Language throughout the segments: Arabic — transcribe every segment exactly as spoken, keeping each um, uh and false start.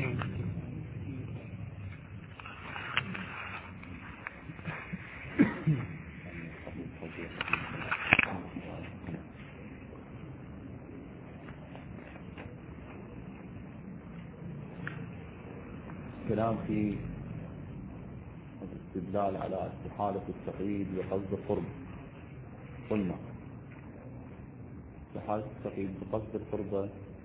كلام في الاستدلال على استحالة التقييد بقصد القرب. قلنا استحالة التقييد بقصد القربة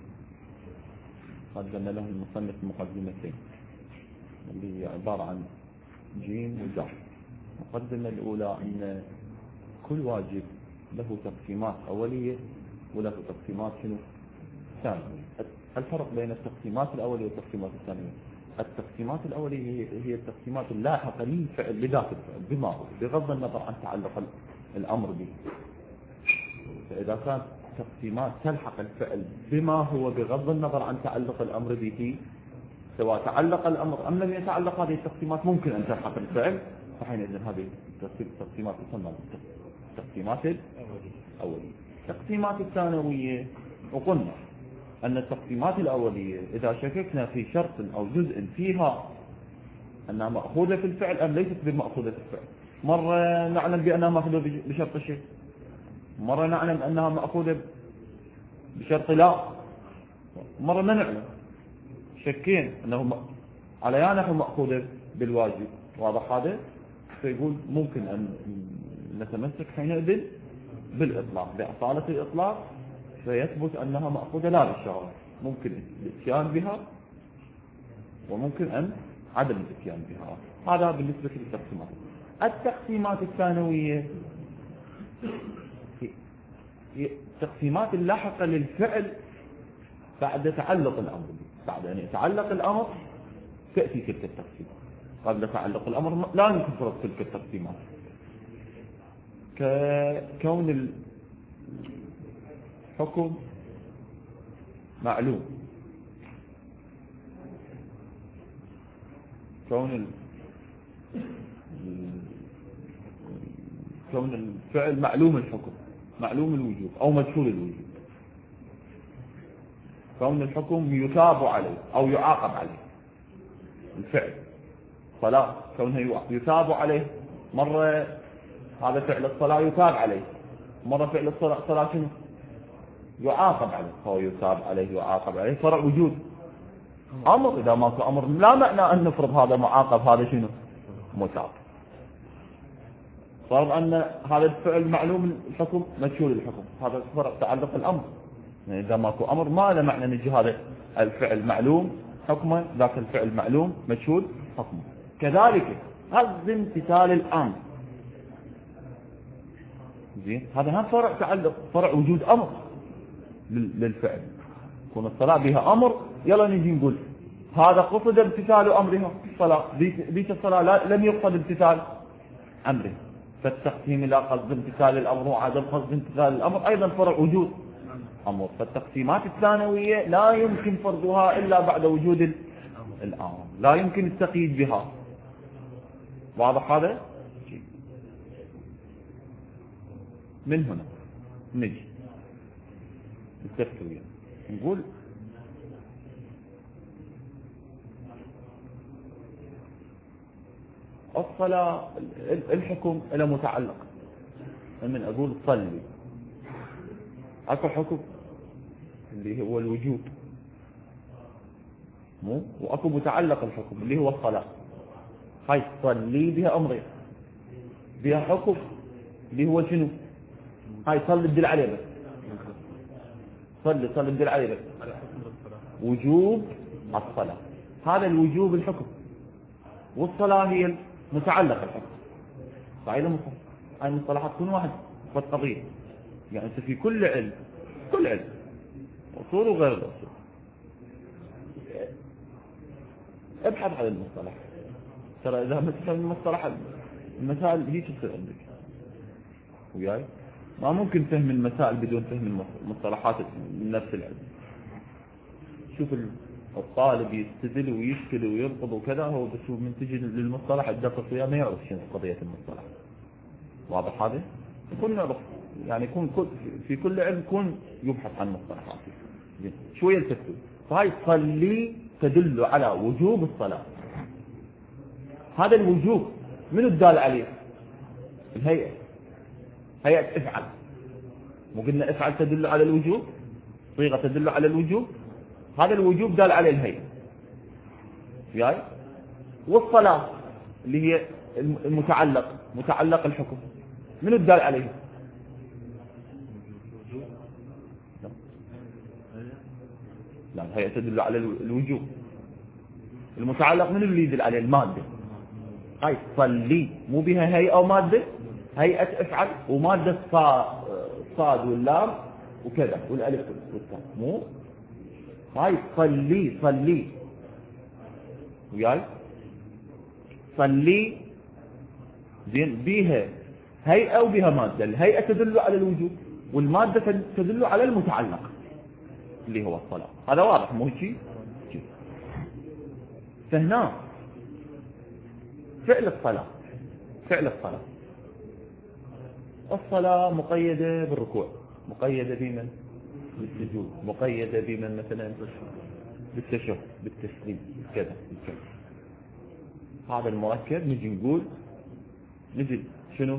قدم له المصنف مقدمتين اللي هي عبارة عن جيم ودال. المقدمة الأولى أن كل واجب له تقسيمات أولية وله تقسيمات شنو ثانية. الفرق بين التقسيمات الأولية والتقسيمات الثانية: التقسيمات الأولية هي التقسيمات اللاحقة للفعل بذات الفعل بما هو بغض النظر عن تعلق الأمر به. فإذا كانت تقسيمات تلحق الفعل بما هو بغض النظر عن تعلق الأمر به، سواء تعلق الأمر أم لم يتعلق، هذه التقسيمات ممكن أن تلحق الفعل، فحينئذ هذه التقسيمات تسمى التقسيمات الأولية. التقسيمات الثانوية، وقلنا أن التقسيمات الأولية إذا شككنا في شرط أو جزء فيها أنها مأخوذة في الفعل أم ليست بمأخوذة في الفعل، مرة نعلم بأنها مأخوذة بشرط الشيء، مرة نعلم أنها مأخوذة بشرط لا، مرة ما نعلم، شكين أنه على نحو مأخوذة بالواجب. واضح هذا؟ فيقول ممكن أن نتمسك حينئذ بالإطلاق، بأصالة الإطلاق، فيثبت أنها مأخوذة لا بالشرع، ممكن الاتيان بها وممكن أن عدم الاتيان بها. هذا بالنسبة للتقسيمات. التقسيمات الثانوية هي التقسيمات اللاحقة للفعل بعد تعلق الأمر، بعد أن يتعلق الأمر تأتي تلك التقسيمات. قبل تعلق الأمر لا يمكن فرض تلك التقسيمات، ككون الحكم معلوم، كون ال... كون الفعل معلوم الحكم، معلوم الوجوب أو مجهول الوجوب، كون الحكم يثاب عليه أو يعاقب عليه. الفعل صلاة كونه يثاب عليه، مرة هذا فعل الصلاة يثاب عليه، مرة فعل الصلاة صلاة شنو يعاقب عليه، هو يثاب عليه يعاقب عليه، فرع وجود أمر. إذا ما في أمر لا معنى أن نفرض هذا معاقب هذا شنو مثاب. فرض أن هذا الفعل معلوم الحكم مجهول الحكم، هذا فرع تعلق الأمر. يعني إذا ماكو أمر ما له معنى نجي هذا الفعل معلوم حكمه، ذاك الفعل معلوم مجهول حكمه. كذلك قصد امتثال الأمر، زين، هذا هم فرع تعلق، فرع وجود أمر للفعل. يكون الصلاة بها أمر، يلا نجي نقول هذا قصد امتثال أمرها الصلاة، بيت الصلاة لم يقصد امتثال أمره، فالتقسيم إلى قصد امتثال الأمر وعدم قصد امتثال الأمر أيضا فرع وجود أمر. فالتقسيمات الثانوية لا يمكن فرضها إلا بعد وجود الأمر، لا يمكن التقييد بها. واضح هذا؟ من هنا نجي التفكير، نقول الصلاة الحكم إلى متعلق، من أقول صلي أكو حكم اللي هو الوجوب، مو وأكو متعلق الحكم اللي هو الصلاة. هاي صلي بها أمرين، بها حكم اللي هو شنو؟ هاي صلي بدل عليه بس، صلي صلي بدل عليه بس وجوب الصلاة، هذا الوجوب الحكم، والصلاة هي متعلق الحكم. هاي المصطلح، هاي المصطلحات تكون واحد والقضية. يعني أنت في كل علم، كل علم أصول وغير الأصول، ابحث عن المصطلح. ترى إذا ما تفهم المصطلح المسائل هي تصير عندك وياي، ما ممكن فهم المسائل بدون فهم المصطلحات من نفس العلم. شوف الطالب يستدل ويشكل ويرفض وكذا، هو بس من تجي للمصطلح الدقيق وياه ما يعرف شنو قضية المصطلح. واضح هذا؟ يكون نعرف يعني يكون كل في كل علم يكون يبحث عن مصطلحات شوية التفكير. فهاي صلي تدل على وجوب الصلاة. هذا الوجوب من الدال عليه؟ الهيئة. هيئة افعل، مو قلنا افعل تدل على الوجوب، صيغة تدل على الوجوب، هذا الوجوب دال عليه الهيئة. يعني والصلاة اللي هي المتعلق، متعلق الحكم، من الدال عليه؟ لا، الهيئة تدل على الوجوب. المتعلق من اللي يدل عليه؟ المادة. هاي صلي مو بها هيئة ومادة، هيئة افعل ومادة صاد واللام وكذا والالف والتاء، مو هاي صلي. صلي وياي صلي زين بيها هيئة وبها مادة. الهيئة تدل على الوجوب والمادة تدل على المتعلق اللي هو الصلاة. هذا واضح مو شيء؟ فهنا فعل الصلاة، فعل الصلاة الصلاة مقيدة بالركوع، مقيدة بمن؟ بالسجود، مقيدة بمن مثلا؟ بالتشهد، بالتسليم، كذا كذا. هذا المركب نجي نقول نجي شنو؟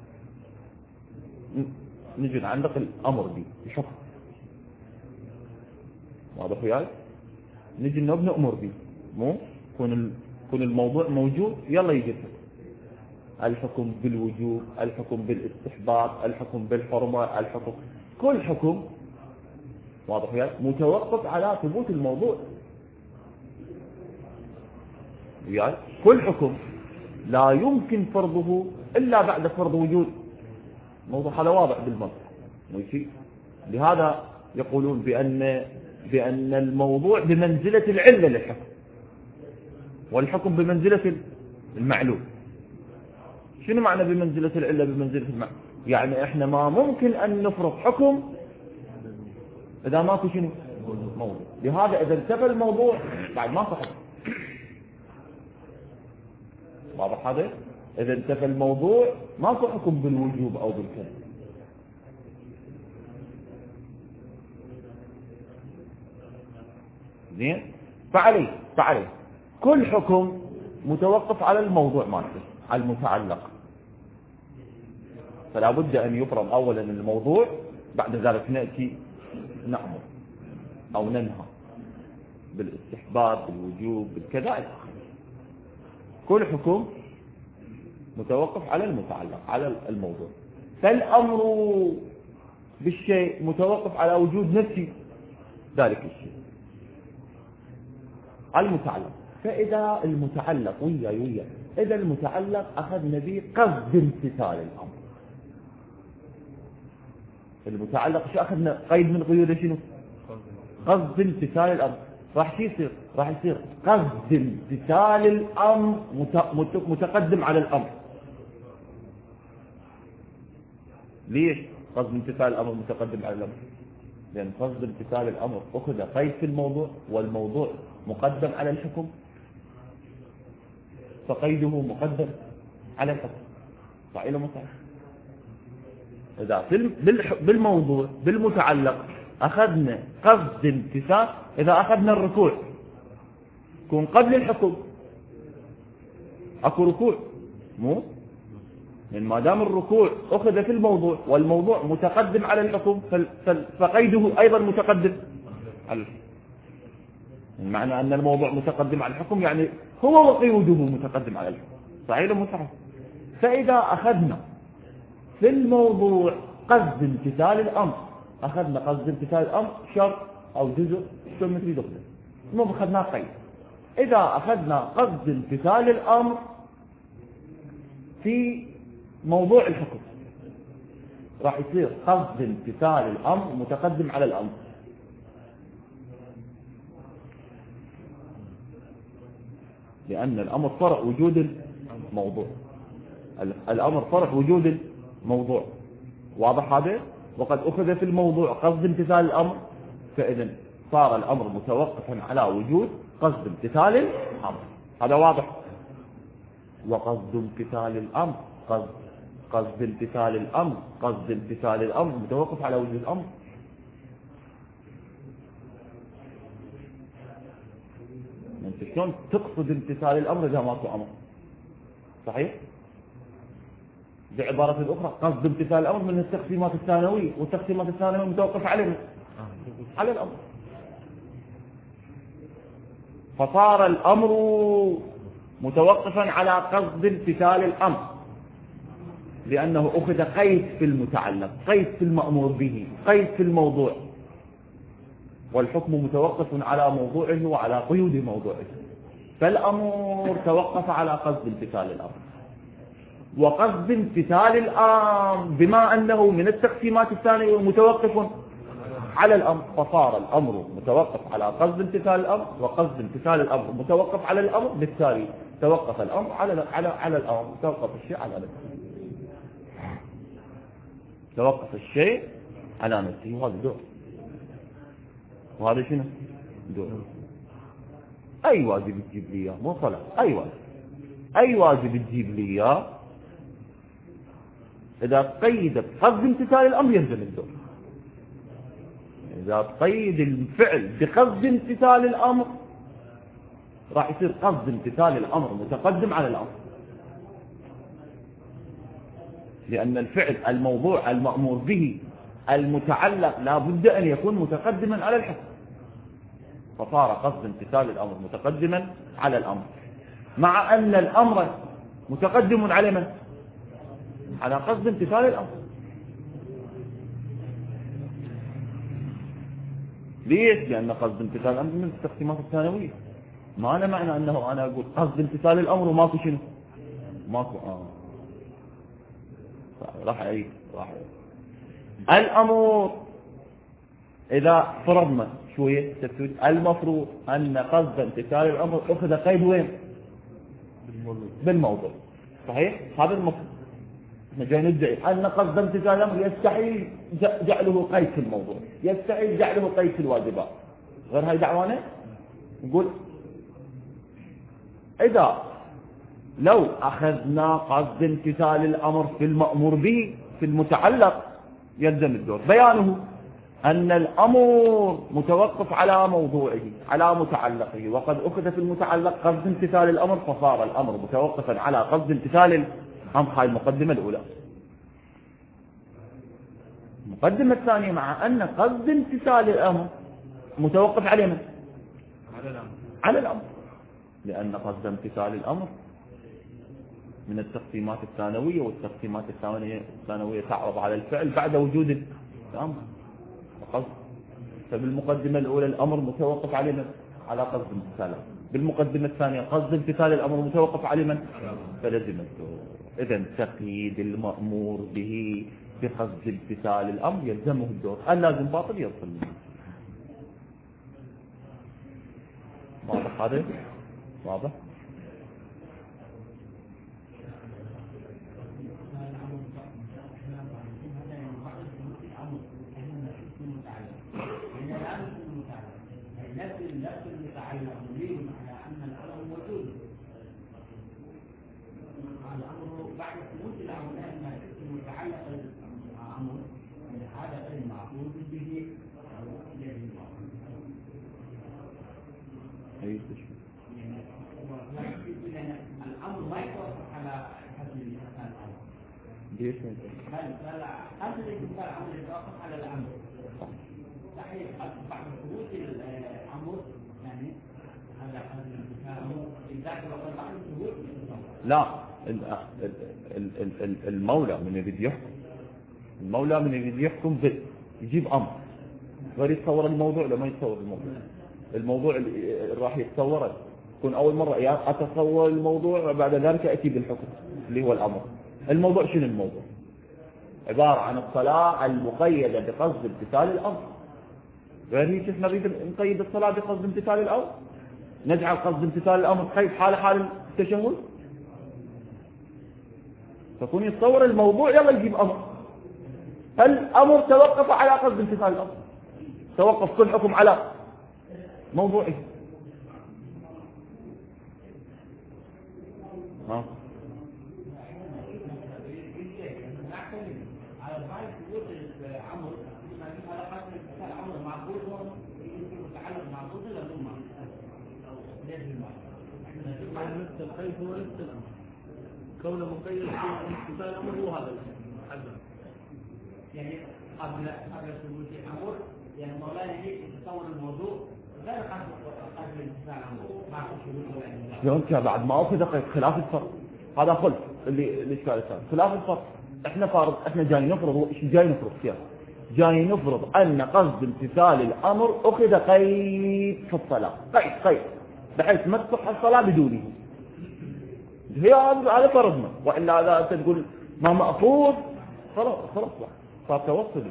نجي نعلق الأمر به الحكم، واضح وياي؟ نجي نبني أمر به، مو كون كون الموضوع موجود يلا يجي الحكم. الحكم بالوجوب، الحكم بالاستحباب، الحكم بالحرمة، الحكم كل حكم، واضح وياي؟ متوقف على ثبوت الموضوع. وياي؟ كل حكم لا يمكن فرضه إلا بعد فرض وجود. الموضوع هذا واضح بالمنطق، ماشي؟ لهذا يقولون بأن بأن الموضوع بمنزلة العلة للحكم، والحكم بمنزلة المعلوم. شنو معنى بمنزلة العلة بمنزلة المعلوم؟ يعني احنا ما ممكن أن نفرض حكم إذا ماكو شنو؟ موضوع. لهذا إذا انتفى الموضوع بعد ما صح. واضح هذا؟ إذا انتفى الموضوع ماكو حكم بالوجوب أو بالكذا. زين؟ فعليه فعليه كل حكم متوقف على الموضوع مالته، على المتعلق. فلا بد أن يفرض أولا الموضوع، بعد ذلك نأتي نأمر أو ننهى بالاستحباب، بالوجوب، بالكذا. كل حكم متوقف على المتعلق، على الموضوع. فالأمر بالشيء متوقف على وجود نفسي ذلك الشيء المتعلق. فإذا المتعلق ويا ويا إذا المتعلق أخذنا به قصد امتثال الأمر. المتعلق شو أخذنا قيد من قيوده؟ شنو؟ قصد امتثال الأمر. راح يصير راح يصير قصد امتثال الأمر متقدم على الأمر. ليش قصد امتثال الأمر متقدم على الأمر؟ لأن قصد امتثال الأمر أخذ قيد في الموضوع، والموضوع مقدم على الحكم، فقيده مقدم على الحكم. صحيح ولا مو صحيح؟ إذا بالموضوع بالمتعلق أخذنا قصد امتثال، إذا أخذنا الركوع يكون قبل الحكم، أكو ركوع مو؟ لأن ما دام الركوع أخذ في الموضوع والموضوع متقدم على الحكم فقيده أيضا متقدم على الحكم. المعنى أن الموضوع متقدم على الحكم يعني هو وقيوده متقدم على الحكم. صحيح ولا مو صحيح؟ فإذا أخذنا في الموضوع قصد امتثال الأمر، أخذنا قصد امتثال الأمر شرط أو جزء شو مثل دخله، مو أخذنا قيد. إذا أخذنا قصد امتثال الأمر في موضوع الحكم راح يصير قصد امتثال الأمر متقدم على الأمر. لأن الأمر فرع وجود الموضوع، الأمر فرع وجود الموضوع. واضح هذا؟ وقد أخذ في الموضوع قصد امتثال الأمر، فإذا صار الأمر متوقفا على وجود قصد امتثال الأمر. هذا واضح؟ وقصد امتثال الأمر قصد قصد امتثال الأمر قصد امتثال الأمر متوقف على وجود الأمر. انت شلون تقصد امتثال الامر اذا ماكو امر؟ صحيح؟ بعبارة اخرى قصد امتثال الامر من التقسيمات الثانوية، والتقسيمات الثانوية متوقف على على الامر. فصار الامر متوقفا على قصد امتثال الامر، لانه اخذ قيد في المتعلق، قيد في المأمور به، قيد في الموضوع، والحكم متوقف على موضوعه وعلى قيود موضوعه. فالامر توقف على قصد امتثال الامر، وقصد امتثال الامر بما انه من التقسيمات الثانية متوقف على الامر، فصار الامر متوقف على قصد امتثال الامر، وقصد امتثال الامر متوقف على الامر، بالتالي توقف الامر على على على الامر، توقف الشيء على نفسه، توقف الشيء على نفسه. وهذا دور، وهذا شنو؟ دور. اي واجب تجيب لي اياه، مو صلاة، اي واجب، اي واجب تجيب لي اياه اذا قيدت قصد امتثال الامر يلزم الدور. اذا قيد الفعل بقصد امتثال الامر راح يصير قصد امتثال الامر متقدم على الامر، لان الفعل الموضوع المأمور به المتعلق لا بد ان يكون متقدما على الحكم، فصار قصد امتثال الامر متقدما على الامر، مع ان الامر متقدم على من؟ على قصد امتثال الامر. ليش؟ لان قصد امتثال الامر من التقسيمات الثانويه. ما انا معنى انه انا اقول قصد امتثال الامر وماكو شنو؟ ماكو اه راح اعيد راح اعيد الامر. اذا فرضنا شويه تفسير، المفروض ان قصد امتثال الامر اخذ قيد وين؟ بالموضوع. صحيح؟ هذا المفروض. احنا جاي ندعي ان قصد امتثال الامر يستحيل جعله قيد في الموضوع، يستحيل جعله قيد في الواجبات. غير هاي دعوانا نقول اذا لو اخذنا قصد امتثال الامر في المأمور به في المتعلق يلزم الدور. بيانه ان الامر متوقف على موضوعه على متعلقه، وقد اخذ في المتعلق قصد امتثال الامر، فصار الامر متوقفا على قصد امتثال الامر. هاي المقدمة الاولى. المقدمة الثانية، مع ان قصد امتثال الامر متوقف على من؟ على الامر، على الامر، لان قصد امتثال الامر من التقسيمات الثانوية، والتقسيمات الثانوية الثانوية تعرض على الفعل بعد وجود الامر. فبالمقدمة الأولى الأمر متوقف على من؟ على قصد امتثاله. بالمقدمة الثانية قصد امتثال الأمر متوقف على من؟ فلزم الدور. إذن تقييد المأمور به بقصد امتثال الأمر يلزمه الدور، اللازم باطل يصل. واضح هذا؟ واضح؟ الأمر ما يتوقف على حسب الإنسان الأمر. ليش؟ بل حسب الإنسان الأمر يتوقف على الأمر. صحيح بعد ثبوت الأمر يعني هذا حسب الإنسان الأمر إذا توقف بعد ثبوت الأمر. لا، المولى من يريد يحكم، المولى من يريد يحكم يجيب أمر غير يتصور الموضوع لما يتصور الموضوع. الموضوع اللي راح يتصوره يكون أول مرة أتصور الموضوع وبعد ذلك أتي بالحكم اللي هو الأمر. الموضوع شنو الموضوع؟ عبارة عن الصلاة المقيدة بقصد امتثال الأمر. غير هيك احنا نريد نقيد الصلاة بقصد امتثال الأمر، نجعل قصد امتثال الأمر قيد حال حال التشهد، فكون يتصور الموضوع يلا يجيب أمر. الأمر توقف على قصد امتثال الأمر، توقف كل حكم على موضوعه. ها مع نفس القيد هو نفس الأمر كونه مقيد في امتثال الأمر هو هذا الحجر يعني قبل قبل ثبوت الأمر يعني مولانا يجب تصور الموضوع غير قبل امتثال الأمر مع ثبوت الأمر. شلون كذا بعد ما أخذ خلاف الفرق هذا خلف اللي الإشكال الثاني خلاف الفرق. إحنا فارض إحنا جاي نفرض إيش جاي نفرض كيف جاي نفرض أن قصد امتثال الأمر أخذ قيد في الصلاة قيد قيد بحيث ما تصح الصلاة بدونه. هي هذا فرضنا وإلا هذا أنت تقول ما مأخوذ خلاص خلاص صار توصل.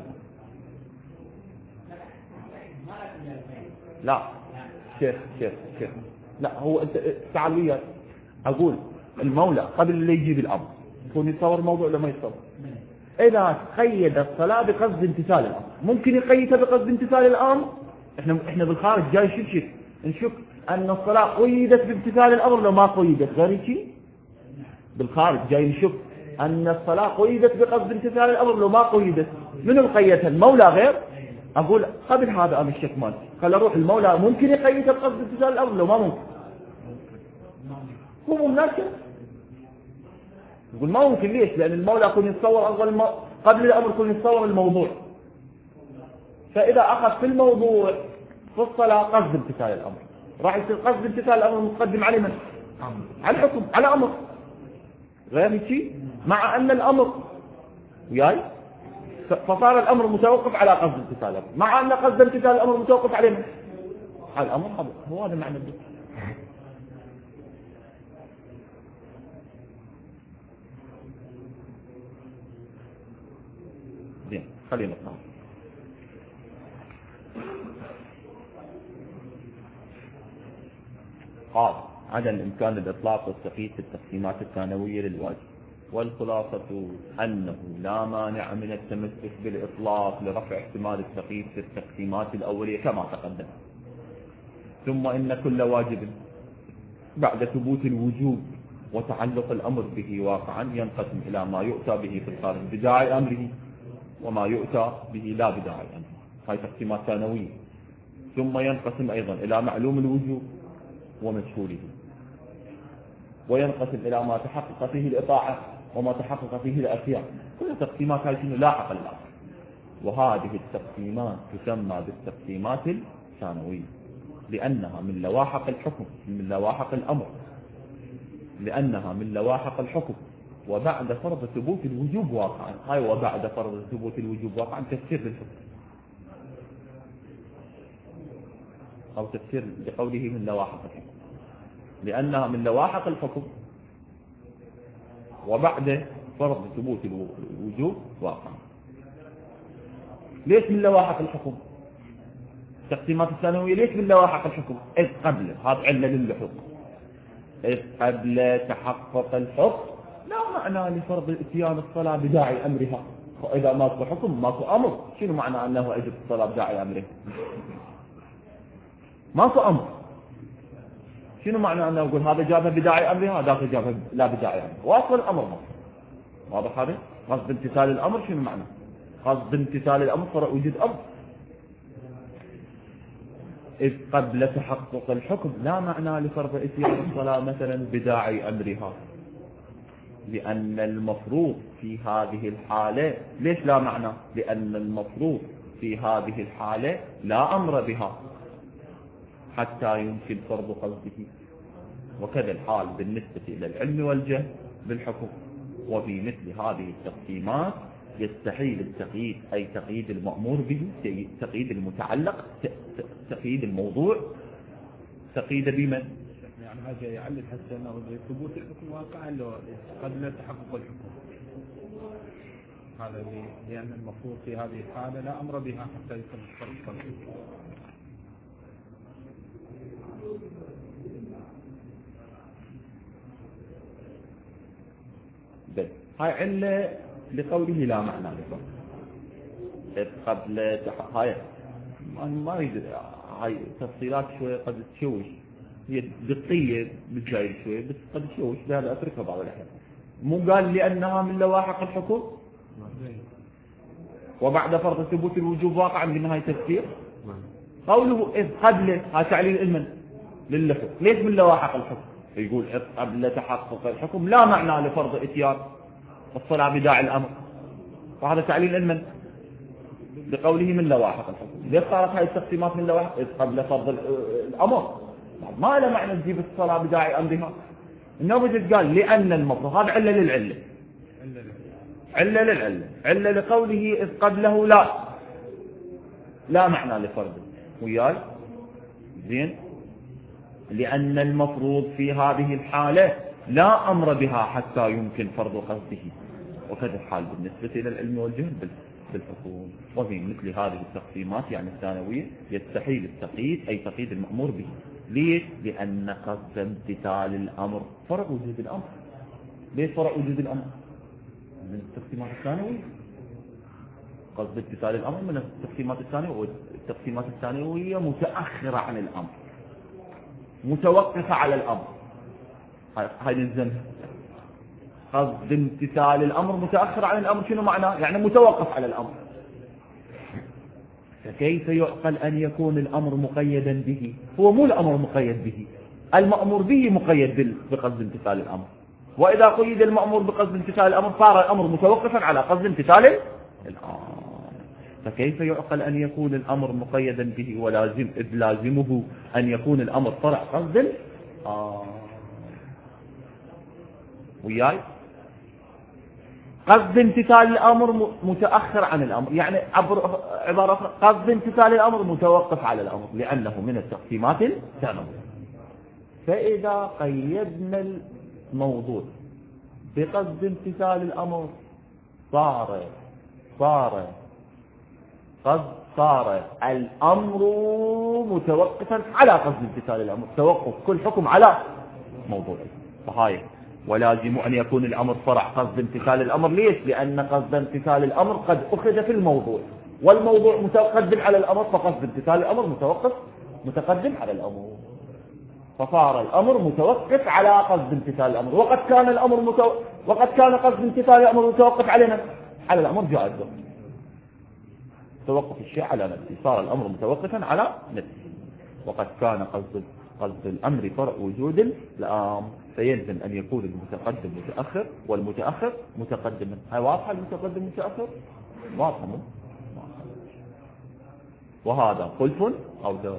لا شيخ شيخ شيخ لا هو أنت تعال وياي أقول المولى قبل اللي يجيب الأمر يكون يتصور الموضوع ولا ما يتصور. إذا قيد الصلاة بقصد امتثال الأمر ممكن يقيدها بقصد امتثال الأمر. إحنا إحنا بالخارج جاي شوف شوف نشوف أن الصلاة قيدت بامتثال الأمر لو ما قيدت غير شيء. بالخارج جاي نشوف أن الصلاة قيدت بقصد امتثال الأمر لو ما قيدت من القيدها المولى غير. أقول قبل هذا أنا الشك مالي خل أروح المولى ممكن يقيدها بقصد امتثال الأمر لو ما ممكن هو مناسب. يقول ما ممكن ليش لأن المولى يكون يتصور أول ما قبل الأمر يكون يتصور الموضوع. فإذا أخذ في الموضوع في الصلاة قصد امتثال الأمر راح يصير قصد امتثال الأمر مقدم عليه من؟ على الحكم على أمر غير شيء مع أن الأمر وياي فصار الأمر متوقف على قصد امتثال الأمر مع أن قصد امتثال الأمر متوقف عليه من؟ على الأمر هذا هو هذا معنى الدين. زين خلينا نقرأ. قال عدم إمكان الإطلاق والتقييد في التقسيمات الثانوية للواجب والخلاصة أنه لا مانع من التمسك بالإطلاق لرفع احتمال التقييد في التقسيمات الأولية كما تقدم. ثم إن كل واجب بعد ثبوت الوجوب وتعلق الأمر به واقعا ينقسم إلى ما يؤتى به في الخارج بداعي أمره وما يؤتى به لا بداعي أمره. هاي تقسيمات ثانوية. ثم ينقسم أيضا إلى معلوم الوجوب ومجهوله وينقسم إلى ما تحقق فيه الإطاعة وما تحقق فيه الأشياء. كل تقسيمات هاي شنو لاحق الآخر. وهذه التقسيمات تسمى بالتقسيمات الثانوية لأنها من لواحق الحكم من لواحق الأمر لأنها من لواحق الحكم وبعد فرض ثبوت الوجوب واقعا. هاي وبعد فرض ثبوت الوجوب واقعا تفسير للحكم أو تفسير لقوله من لواحق الحكم لأنها من لواحق الحكم وبعد فرض ثبوت الوجوب واقعا. ليش من لواحق الحكم؟ التقسيمات الثانوية ليش من لواحق الحكم؟ إذ قبل هذا علة للحكم إذ قبل تحقق الحكم لا معنى لفرض اتيان الصلاة بداعي أمرها. وإذا ماكو حكم ماكو أمر شنو معنى أنه أجب الصلاة بداعي أمره؟ ماكو أمر شنو معنى أنه يقول هذا جابها بداعي أمرها هذاك جابها لا بداعي أمرها واصل الأمر ما واضح هذا قصد امتثال الأمر شنو معنى قصد امتثال الأمر صار وجود أمر. إذ قبل تحقق الحكم لا معنى لفرض اتيان الصلاة مثلا بداعي أمرها لأن المفروض في هذه الحالة ليش لا معنى لأن المفروض في هذه الحالة لا أمر بها حتى يمكن فرض قصده. وكذا الحال بالنسبة إلى العلم والجهل بالحكم. وفي مثل هذه التقسيمات يستحيل التقييد أي تقييد المأمور به تقييد المتعلق تقييد الموضوع تقييد بمن يعني هذا يعلل حتى أنه ثبوت الحكم واقعا له قبل تحقق الحكم هذا لأن المفروض في هذه الحالة لا أمر بها حتى يكون فرض قصده. بس هاي علة لقوله لا معنى لكم قبل تح... هاي ما يريد هاي تفصيلات شوية قد تشوش هي دقية بالجاي شوية بس قد تشوش لهذا أتركها بعض الأحيان. مو قال لأنها من لواحق الحكم وبعد فرض ثبوت الوجوب واقعا بنهاية تفسير قوله إذ قبل هاي تعليل علما للحكم ليش من لواحق الحكم يقول قبل تحقق الحكم لا معنى لفرض اتيان الصلاة بداعي الأمر، وهذا تعليل من بقوله من لواحق الحكم. ليش صارت هاي التقسيمات من لواحق؟ إذ قبل فرض الأمر ما له معنى تجيب الصلاة بداعي أمرها، إنه بجد قال لأن المفروض هذا علة للعلة، علة للعلة، علة لقوله إذ قبله لا لا معنى لفرضه وياي زين، لأن المفروض في هذه الحالة لا أمر بها حتى يمكن فرض قصده، وكذا الحال بالنسبة إلى العلم والجهل بالحكم. وفي مثل هذه التقسيمات يعني الثانوية يستحيل التقييد أي تقييد المأمور به. ليش؟ لأن قصد امتثال الأمر فرع وجود الأمر. ليش فرع وجود الأمر؟ من التقسيمات الثانوية. قصد امتثال الأمر من التقسيمات الثانوية، والتقسيمات الثانوية متأخرة عن الأمر، متوقفة على الأمر. هاي نلزمها. قصد امتثال الأمر متأخر عن الأمر شنو معناه؟ يعني متوقف على الأمر. فكيف يعقل أن يكون الأمر مقيدا به؟ هو مو الأمر مقيد به، المأمور به مقيد بقصد امتثال الأمر، وإذا قيد المأمور بقصد امتثال الأمر صار الأمر متوقفا على قصد امتثال الأمر. فكيف يعقل أن يكون الأمر مقيدا به ولازم إذ لازمه أن يكون الأمر فرع قصد آه. وياي قصد امتثال الأمر متأخر عن الأمر، يعني عبر عبارة أخرى قصد امتثال الأمر متوقف على الأمر لأنه من التقسيمات الثانوية. فإذا قيدنا الموضوع بقصد امتثال الأمر صار صار قد صار الأمر متوقفا على قصد امتثال الأمر، توقف كل حكم على موضوعه. فهاي ولازم أن يكون الأمر فرع قصد امتثال الأمر. ليش؟ لأن قصد امتثال الأمر قد أخذ في الموضوع، والموضوع متقدم على الأمر، فقصد امتثال الأمر متوقف متقدم على الأمر، فصار الأمر متوقف على قصد امتثال الأمر. وقد كان الأمر متو... وقد كان قصد امتثال الأمر متوقف علينا على الأمر جائز، توقف الشيء على نفسه، صار الأمر متوقفا على نفسه. وقد كان قصد قصد الأمر فرع وجود الأمر، فيلزم أن يكون المتقدم متأخر والمتأخر متقدما. هاي واضحة المتقدم متأخر؟ واضحة مو؟ وهذا خلف أو دور.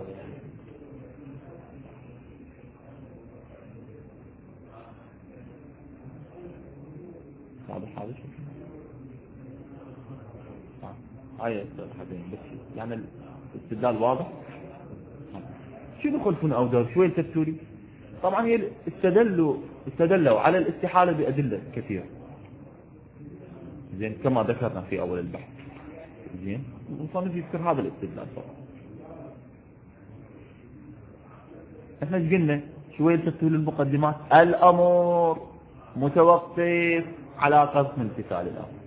واضح هذا شيء؟ هاي الحدين بس يعني الاستدلال واضح. شنو خلفنا أو دور؟ شوي التفسيري. طبعا هي استدلوا استدلوا على الاستحالة بأدلة كثيرة، زين كما ذكرنا في أول البحث. زين المصنف يذكر هذا الاستدلال طبعا. احنا ايش قلنا؟ شوي التفسير المقدمات. الأمر متوقف على قصد امتثال الأمر.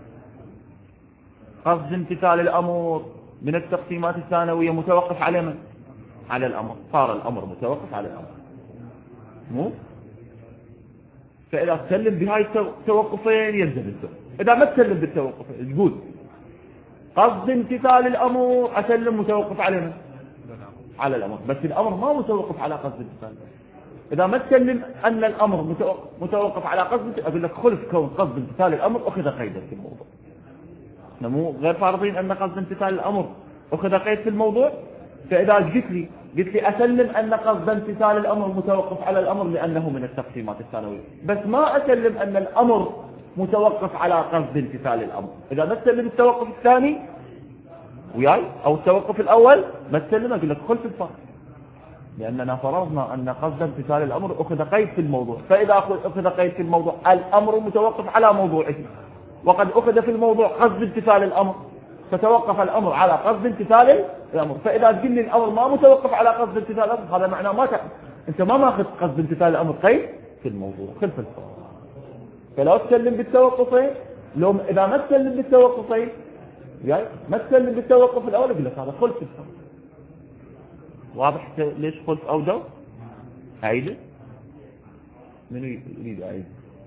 قصد امتثال الأمر من التقسيمات الثانوية متوقف على من؟ على الأمر، صار الأمر متوقف على الأمر مو؟ فإذا تسلم بهاي التوقفين يلزم الزم. إذا ما تسلم بالتوقفين تقول قصد امتثال الأمر أسلم متوقف على من؟ على الأمر، بس الأمر ما متوقف على قصد امتثال. إذا ما تسلم أن الأمر متوقف على قصد، أقول لك خلف كون قصد امتثال الأمر أخذ قيدا في الموضوع. نمو غير فارضين أن قصد امتثال الأمر أخذ قيد في الموضوع. فإذا قلت لي قلت لي أسلم أن قصد امتثال الأمر متوقف على الأمر لأنه من التقسيمات الثانوية، بس ما أسلم أن الأمر متوقف على قصد امتثال الأمر. إذا ما تسلم التوقف الثاني وياي أو التوقف الأول ما تسلم، أقول لك خلف الفرق، لأننا فرضنا أن قصد امتثال الأمر أخذ قيد في الموضوع. فإذا أخذ قيد في الموضوع الأمر متوقف على موضوعه، وقد أخذ في الموضوع قصد امتثال الأمر، فتوقف الأمر على قصد امتثال الأمر. فإذا تقول لي الأمر ما متوقف على قصد امتثال الأمر، هذا معناه ما ت... أنت ما ماخذ قصد امتثال الأمر قيد في الموضوع، خلف الفرق. فلو تسلم بالتوقفين، لو إذا ما تسلم بالتوقفين يعني ما تسلم بالتوقف الأول، أقول لك هذا خلف الفرق. واضح ليش خلف أو دو؟ أعيده؟ منو يريد أعيده؟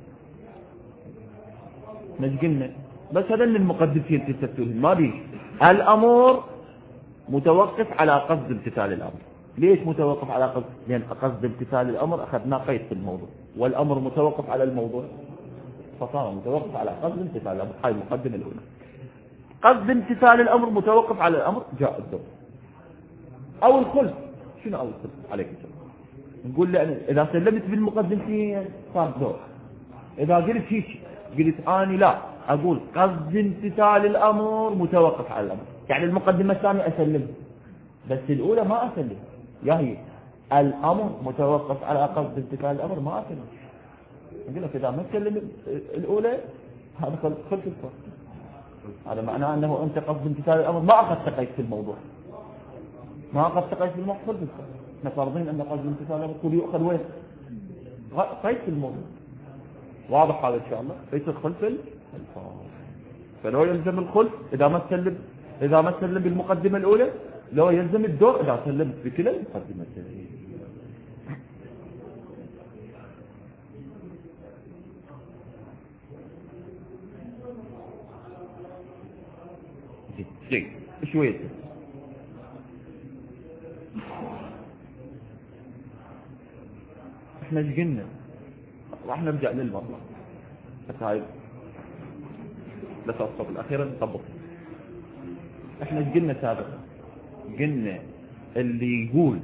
مش قلنا بس هذا اللي المقدسين تستفسرون ما بيه. الأمر متوقف على قصد امتثال الأمر، ليش متوقف على قصد؟ لأن قصد امتثال الأمر أخذنا قيد في الموضوع، والأمر متوقف على الموضوع فصار متوقف على قصد امتثال الأمر. هاي المقدمة الأولى. قصد امتثال الأمر متوقف على الأمر، جاء الدور أو الخلف. شنو أو الخلف؟ عليك السلام. نقول لأن إذا سلمت بالمقدمتين صار دور. إذا قلت هيك قلت أني لا أقول قصد امتثال الأمر متوقف على الأمر، يعني المقدمة الثانية أسلم بس الأولى ما أسلم. يا هي الأمر متوقف على قصد امتثال الأمر ما أسلم. أقول لك إذا ما تسلم الأولى هذا خلف الفرق. هذا معناه أنه أنت قصد امتثال الأمر ما أخذت قيد في الموضوع، ما أخذت قيد في الموضوع خلف الفرق. احنا فرضين أن قصد امتثال الأمر كل يؤخذ وين؟ قيد في الموضوع. واضح هذا إن شاء الله؟ ليس الخلف الفرق. فلو يلزم الخلف إذا ما تسلم، إذا ما تسلم بالمقدمة الأولى لو يلزم الدور إذا سلمت بكلا المقدمتين. جيد شوية احنا ايش قلنا؟ راح نرجع للمطلع بس هاي بس الصف الأخيرة نطبق. احنا ايش قلنا سابقا؟ قلنا اللي يقول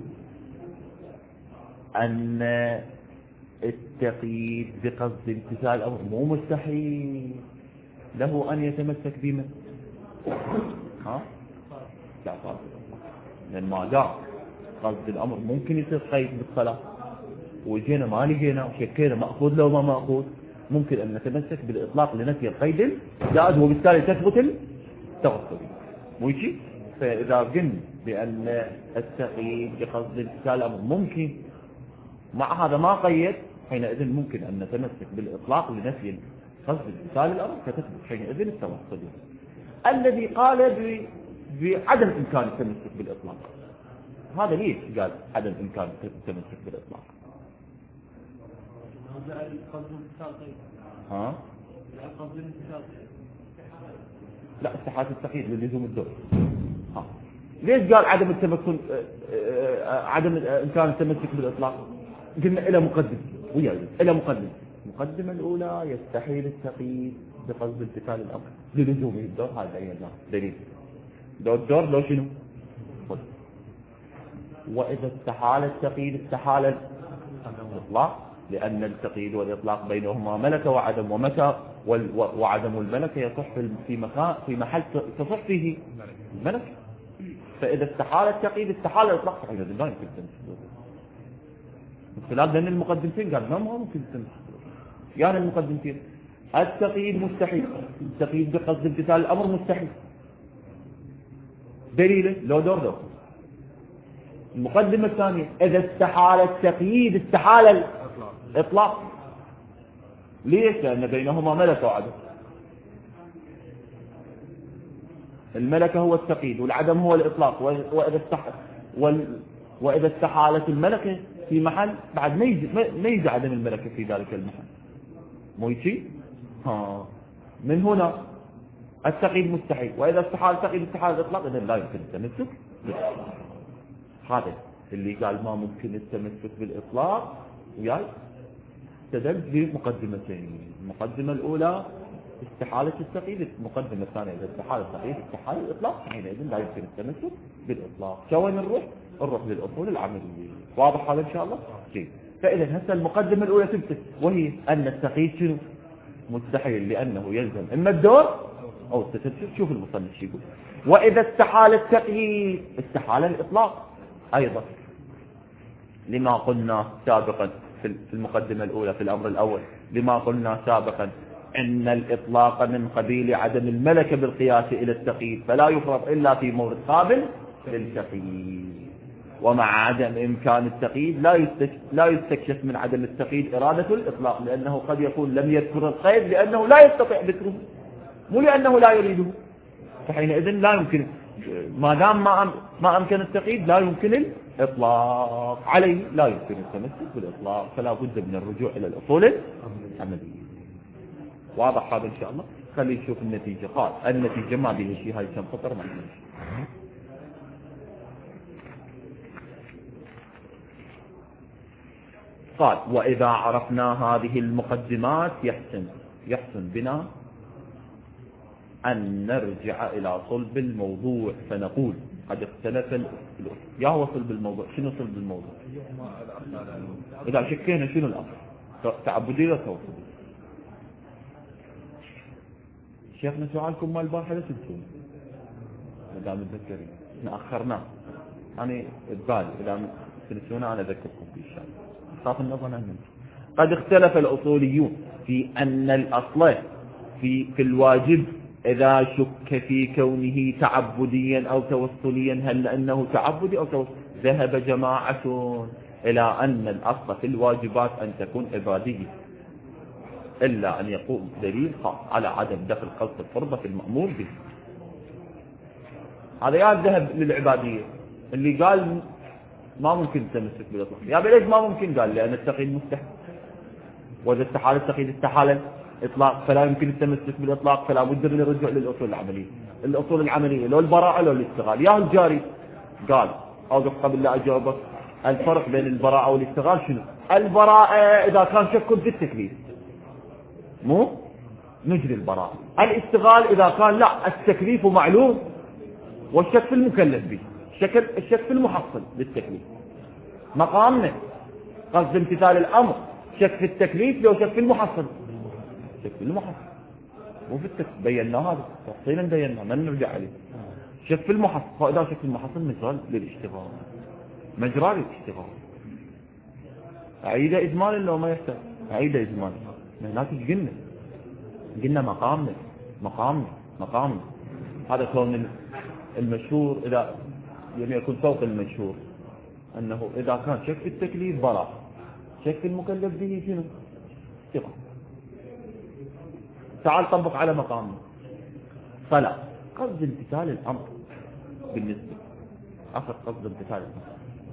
ان التقييد بقصد امتثال الأمر مو مستحيل له أن يتمسك بما ها؟ لا صار. لأن ما دام قصد الأمر ممكن يصير قيد بالصلاة وجينا ما لقينا وشكينا مأخوذ لو ما مأخوذ، ممكن أن نتمسك بالإطلاق لنفي القيد الزائد وبالتالي تثبت التوصل. مو شيء؟ فإذا قلنا بأن التقييد بقصد امتثال الأمر ممكن مع هذا ما قيد، حينئذ ممكن أن نتمسك بالإطلاق لنفي قصد امتثال الأمر فتثبت حينئذ التوصل. الذي قال بعدم إمكان التمسك بالإطلاق هذا ليش قال عدم إمكان التمسك بالإطلاق؟ ها؟ لا استحالة التقييد للزوم الدور. ها ليش قال عدم التمكن عدم إمكان التمسك بالإطلاق؟ قلنا إلى مقدم ويا إلى مقدم. المقدمة الأولى يستحيل التقييد بقصد امتثال الأمر للزوم الدور. هذا أي دليل دور الدور لو شنو؟ وإذا استحال التقييد استحال الإطلاق، لأن التقييد والإطلاق بينهما ملكة وعدم، ومتى وعدم الملكة يصح في مكان في محل تصح فيه الملكة. فإذا استحال التقييد استحال الإطلاق فحين لا يمكن التمسك. من خلال ذن المقدمتين قال ما ممكن التمسك. يعني المقدمتين التقييد مستحيل، التقييد بقصد امتثال الأمر مستحيل. دليله لو دور دور. المقدمة الثانية إذا استحال التقييد استحال الإطلاق. ليش؟ لأن بينهما ملكة وعدم. الملكة هو التقييد والعدم هو الإطلاق. وإذا استحال وال... وإذا استحالت الملكة في محل بعد ما يجي ما يجي عدم الملكة في ذلك المحل. مو يجي؟ ها من هنا التقييد مستحيل، وإذا استحال التقييد استحال الإطلاق إذا لا يمكن التمسك بالإطلاق. هذا اللي قال ما ممكن التمسك بالإطلاق وياي استدل بمقدمتين. المقدمة الأولى استحالة التقييد، المقدمة الثانية إذا استحال التقييد استحال الإطلاق حينئذ لا يمكن التمسك بالإطلاق. شوين نروح؟ نروح للأصول العملية. واضح هذا إن شاء الله؟ جيد. فإذا هسه المقدمة الأولى تثبت وهي أن التقييد شنو؟ مستحيل، لأنه يلزم إما الدور أو التسلسل. شوف المصنف شو يقول: وإذا استحال التقييد استحال الإطلاق أيضا، لما قلنا سابقا في المقدمة الأولى في الأمر الأول، لما قلنا سابقا أن الإطلاق من قبيل عدم الملكة بالقياس إلى التقييد، فلا يفرض إلا في مورد قابل للتقييد. ومع عدم إمكان التقييد لا يستكشف من عدم التقييد إرادة الإطلاق، لأنه قد يكون لم يذكر القيد لأنه لا يستطيع ذكره، مو لأنه لا يريده. فحينئذ لا يمكن، ما دام ما ما أمكن التقييد لا يمكن الإطلاق عليه، لا يمكن التمسك بالإطلاق. فلا بد من الرجوع إلى الأصول العملية. واضح هذا إن شاء الله؟ خلي نشوف النتيجة. قال النتيجة ما بيها شيء، هاي كم خطر ما بيها شيء. قال وإذا عرفنا هذه المقدمات يحسن يحسن بنا أن نرجع إلى صلب الموضوع فنقول قد اختلف ال... يا هو صلب الموضوع. شنو صلب الموضوع؟ إذا شكينا شنو الأصل، تعبدي ولا توحيدي؟ شيخنا سؤالكم مال البارحة لا تنسون مدام تذكرين، احنا أخرناه يعني ببالي إذا تنسونا أنا أذكركم في الشيء خاف النظر عنهم. قد اختلف الأصوليون في أن الأصل في في الواجب إذا شك في كونه تعبديا أو توسليا هل أنه تعبدي أو توسلي. ذهب جماعة إلى أن الأصل في الواجبات أن تكون عبادية إلا أن يقوم دليل خاص على عدم دخل قصد القربة في المأمور به. هذا يا ذهب للعبادية اللي قال ما ممكن تمسك بالإطلاق. يا بليش ما ممكن؟ قال لأن التقييد مستحيل، وإذا استحال التقييد استحال إطلاق فلا يمكن التمسك بالإطلاق، فلا بد من الرجوع للأصول العملية. الأصول العملية لو البراءة لو الاستغلال. يا الجاري قال أوقف قبل لا أجاوبك الفرق بين البراءة والاستغلال شنو؟ البراءة إذا كان شك في التكليف مو نجري البراءة. الاستغلال إذا كان لا التكليف معلوم والشك في المكلف به، الشك في المحصل للتكليف. مقامنا قصد امتثال الأمر شك في التكليف لو شك في المحصل، شك في المحصل مو في التكليف. بينا هذا تفصيلا بينا ما نرجع عليه. شك في المحصل، فإذا شك في المحصل مجرى للاشتغال، مجرى للاشتغال. أعيد إجمالا لو ما يحتاج أعيد إجمالا. هناك قلنا قلنا مقامنا مقامنا مقامنا هذا كون المشهور إذا يعني يكون فوق المشهور أنه إذا كان شك في التكليف براء، شك في المكلف به شنو؟ ثقة. تعال طبق على مقامنا. فلا قصد امتثال الأمر بالنسبة أخذ قصد امتثال الأمر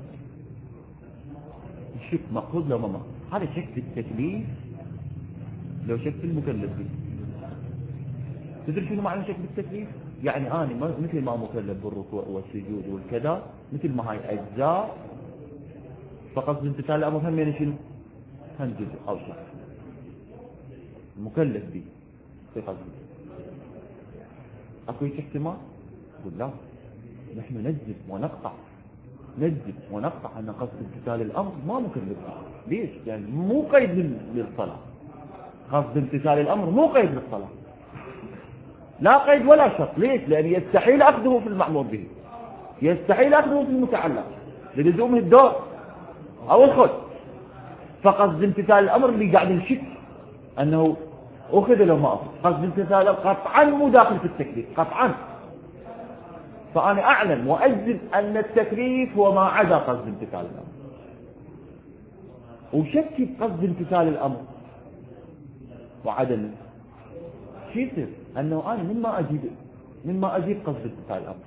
الشك مأخوذ لو ما مأخوذ. هذا شك في التكليف لو شك في المكلف به. تدري شنو معنى شك بالتكليف؟ يعني أنا مثل ما مكلف بالركوع والسجود والكذا مثل ما هاي أجزاء، فقصد امتثال الأمر هم يعني شنو؟ هم جزء أو شك مكلف به في قصد. أكو احتمال؟ قل لا، نحن نجزم ونقطع نجزم ونقطع أن قصد امتثال الأمر ما مكلف به. ليش؟ يعني مو قيد للصلاة. قصد امتثال الأمر مو قيد للصلاة، لا قيد ولا شرط. ليش؟ لأن يستحيل أخذه في المأمور به، يستحيل أخذه في المتعلق للزوم الدور أو الخد. فقصد امتثال الأمر اللي قاعد نشك أنه أخذ لو ما أخذ. قصد امتثال الأمر قطعا مو داخل في التكليف قطعا. فأنا أعلم وأجزم أن التكليف هو ما عدا قصد امتثال الأمر. وشك في قصد امتثال الأمر وعدم شو يصير؟ أنه أنا مما أجيب مما أجيب قصد امتثال الأمر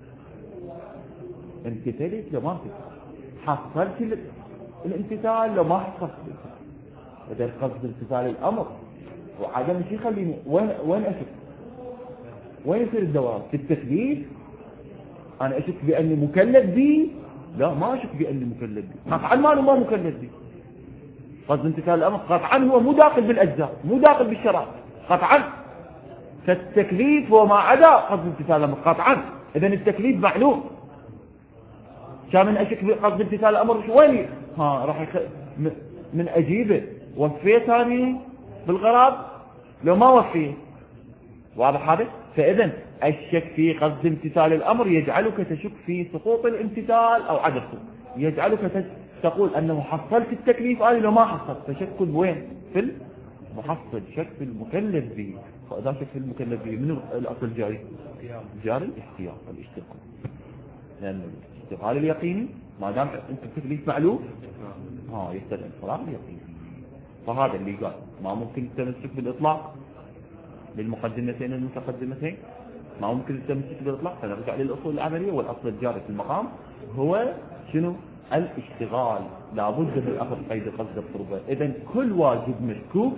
امتثلت لو ما امتثل، حصلت الامتثال لو ما حصلت إذا قصد امتثال الأمر وعدم شيء خليني وين وين أشك؟ وين يصير الدوام؟ في التكليف أنا أشك بأني مكلف به؟ لا، ما أشك بأني مكلف به، قطعا ما أنا ما مكلف به. قصد امتثال الأمر قطعا هو مو داخل بالأجزاء، مو داخل بالشرائط قطعا. فالتكليف هو ما عدا قصد امتثال الأمر قطعا. إذن التكليف معلوم. كان من أشك بقصد امتثال الأمر وين ها راح يخ... من أجيبه وفيه ثاني بالغراب لو ما وفيه. واضح هذا؟ فإذن الشك في قصد امتثال الأمر يجعلك تشك في سقوط الامتثال أو عدم سقوط، يجعلك تقول أنه حصلت التكليف أنا لو ما حصلت. فشك وين؟ في المحصل، شك في المكلف به. فإذا شك في المكلف به من الأصل الجاري؟ جاري الاحتياط الاشتغال. لأن الاشتغال اليقيني ما دام أنت التكليف معلوم ها يستدعي الصلاة اليقيني. فهذا اللي قال ما ممكن التمسك بالإطلاق للمقدمتين المتقدمتين، ما ممكن التمسك بالإطلاق. فنرجع للأصول العملية والأصل الجاري في المقام هو شنو؟ الاشتغال. لابد من أخذ قيد قصد القربة. إذن كل واجب مشكوك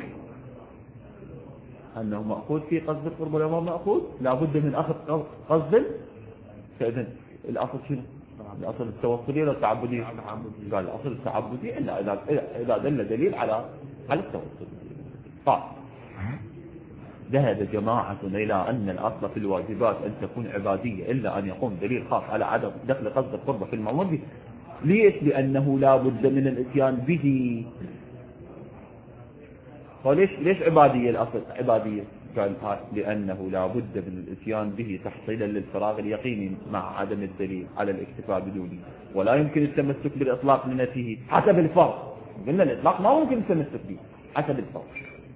أنه مأخوذ في قصد القربة ولا ما مأخوذ لابد من أخذ قصد. فإذن الأصل شنو؟ الأصل التوصلي ولا التعبدي؟ قال الأصل التعبدي إلا إذا إذا دل دليل على على التوصل. طيب ذهب جماعة إلى أن الأصل في الواجبات أن تكون عبادية إلا أن يقوم دليل خاص على عدم دخل قصد القربة في المأمور به. ليش؟ لأنه لا بد من الاتيان به. وليش ليش عبادية الأصل عبادية؟ قال لأنه لا بد من الاتيان به تحصيلا للفراغ اليقيني مع عدم الدليل على الاكتفاء بدونه، ولا يمكن التمسك بالإطلاق لنفسه حسب الفرق. قلنا الإطلاق ما ممكن التمسك به حسب الفرق،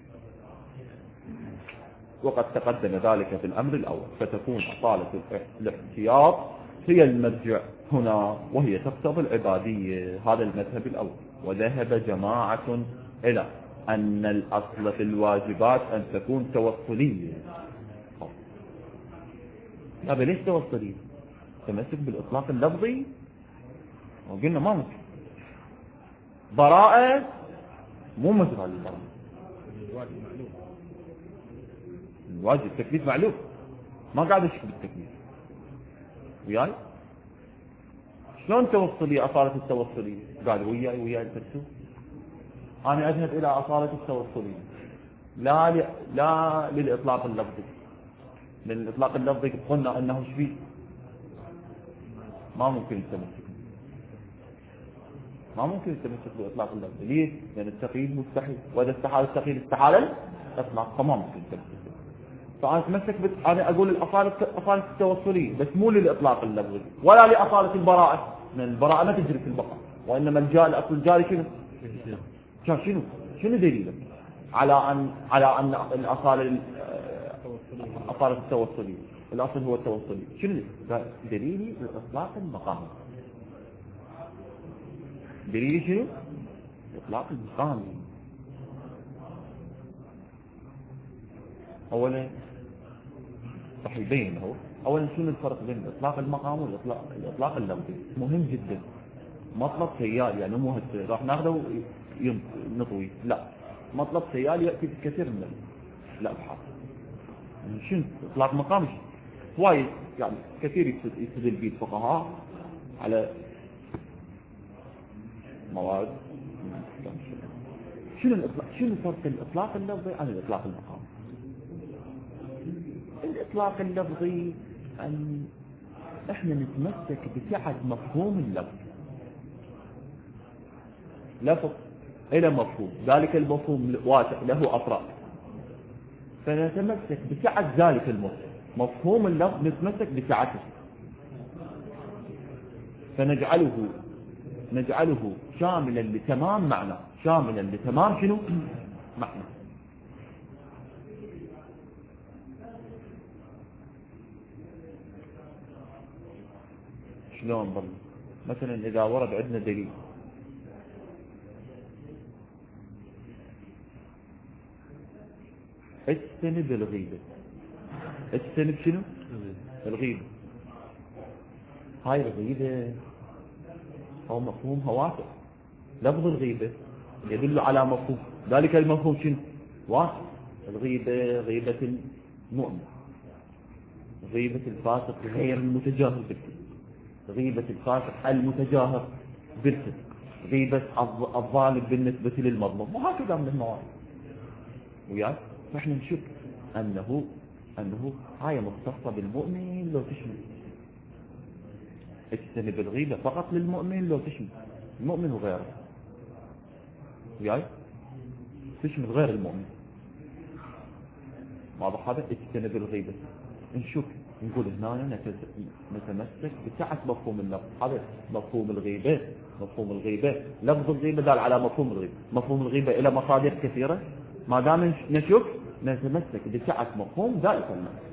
وقد تقدم ذلك في الأمر الأول، فتكون أصالة الاحتياط هي المرجع هنا وهي تقتضي العبادية. هذا المذهب الأول. وذهب جماعة إلى أن الأصل في الواجبات أن تكون توصلية. لا ليش توصلية؟ تمسك بالإطلاق اللفظي وقلنا ما ممكن. براءة مو مجرى للبراءة. الواجب التكليف معلوم، ما قاعد اشك بالتكليف وياي. شلون توصلي أصالة التوصلية؟ قال وياي وياي الفرسوس. أنا أذهب إلى أصالة التوصلية لا ل... لا للإطلاق اللفظي. للإطلاق اللفظي قلنا أنه شبيه ما ممكن التمسك ما ممكن التمسك بالإطلاق اللفظي. ليه؟ لأن التقييد مستحيل، وإذا استحال التقييد استحال الإطلاق، فما ممكن التمسك. فأنا أتمسك بت... أنا أقول الأصالة أصالة التوصلية بس مو للإطلاق اللفظي ولا لأصالة البراءة، لأن البراءة ما تجري في البقاء، وإنما الجاري الأصل الجاري شنو؟ شنو شنو دليلك على أن على أن الأصالة أصالة التوصلية الأصل هو التوصلي؟ شنو دليلي؟ الإطلاق المقامي. دليلي شنو؟ الإطلاق المقامي. أولا راح يبين هو أولا شنو الفرق بين الإطلاق المقامي والإطلاق الإطلاق اللفظي. مهم جدا، مطلب سيال يعني مو هسه راح ناخذه نطوي، لا مطلب سيال يأتي بكثير من الأبحاث. شنو إطلاق مقامي؟ وايد يعني كثير يستدل به الفقهاء على مواد. شنو الإطلاق؟ شنو فرق الإطلاق اللفظي عن الإطلاق المقامي؟ الإطلاق اللفظي أن إحنا نتمسك بسعة مفهوم اللفظ. لفظ إلى مفهوم، ذلك المفهوم واسع له أطراف، فنتمسك بسعة ذلك المفهوم. مفهوم اللفظ نتمسك بسعته، فنجعله نجعله شاملا لتمام معنى، شاملا لتمام شنو؟ معنى. شلون برضه؟ مثلا إذا ورد عندنا دليل اجتنب الغيبة. اجتنب شنو؟ الغيبة. هاي الغيبة هو مفهومها واسع. لفظ الغيبة يدل على مفهوم، ذلك المفهوم شنو؟ واسع. الغيبة غيبة المؤمن، غيبة الفاسق غير المتجاهل بالكذب، غيبة الفاسق المتجاهر بالكذب، غيبة الظالم بالنسبة للمظلوم، وهكذا من الموارد. وياك نحن نشك أنه أنه هاي مختصة بالمؤمن لو تشمل. اجتنب الغيبة فقط للمؤمن لو تشمل المؤمن وغيره. وياي تشمل غير المؤمن. واضح هذا؟ اجتنب الغيبة. نشوف نقول هنا نتمسك بسعة مفهوم اللفظ. هذا مفهوم الغيبة. مفهوم الغيبة لفظ الغيبة دال على مفهوم الغيبة. مفهوم الغيبة إلى مصادر كثيرة، ما دام نشوف نتمسك بسعة مفهوم ذلك اللفظ.